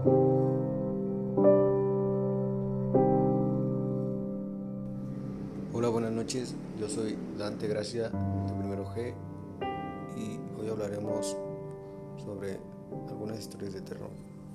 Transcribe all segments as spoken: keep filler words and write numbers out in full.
Hola, buenas noches. Yo soy Dante Gracia de Primero G y hoy hablaremos sobre algunas historias de terror.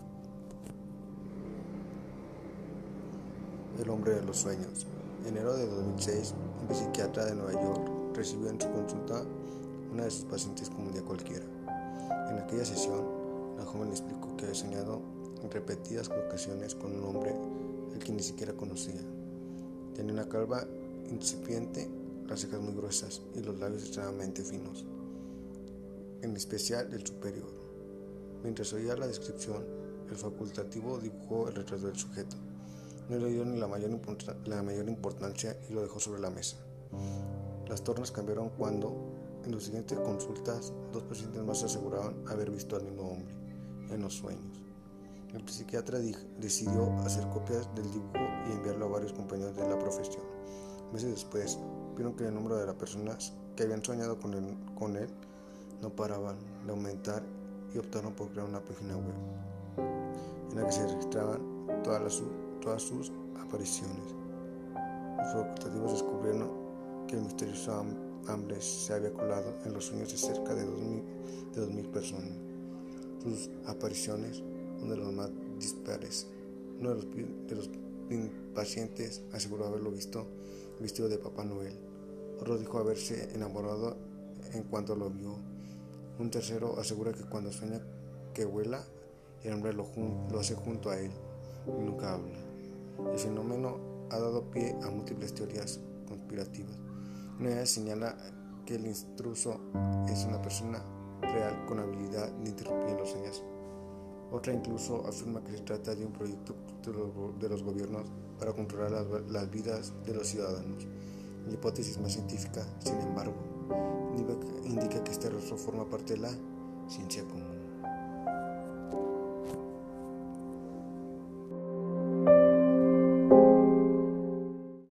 El hombre de los sueños. En enero de dos mil seis, un psiquiatra de Nueva York recibió en su consulta una de sus pacientes como un día cualquiera. En aquella sesión, la joven le explicó que había soñado en repetidas ocasiones con un hombre al que ni siquiera conocía. Tenía una calva incipiente, las cejas muy gruesas y los labios extremadamente finos, en especial el superior. Mientras oía la descripción, el facultativo dibujó el retrato del sujeto. No le dio ni la mayor, import- la mayor importancia y lo dejó sobre la mesa. Las tornas cambiaron cuando, en las siguientes consultas, dos pacientes más aseguraban haber visto al mismo hombre en los sueños. El psiquiatra decidió hacer copias del dibujo y enviarlo a varios compañeros de la profesión. Meses después, vieron que el número de las personas que habían soñado con él, con él no paraban de aumentar y optaron por crear una página web en la que se registraban todas, las, todas sus apariciones. Los facultativos descubrieron que el misterioso hombre se había colado en los sueños de cerca de dos mil personas. Sus apariciones, uno de los más dispares. Uno de los, de los pacientes aseguró haberlo visto vestido de Papá Noel. Otro dijo haberse enamorado en cuanto lo vio. Un tercero asegura que cuando sueña que vuela, el hombre lo, jun- lo hace junto a él y nunca habla. El fenómeno ha dado pie a múltiples teorías conspirativas. Una de ellas señala que el intruso es una persona real con habilidad de interrumpir los sueños. Otra incluso afirma que se trata de un proyecto de los, de los gobiernos para controlar las, las vidas de los ciudadanos. La hipótesis más científica, sin embargo, indica que este rostro forma parte de la ciencia común.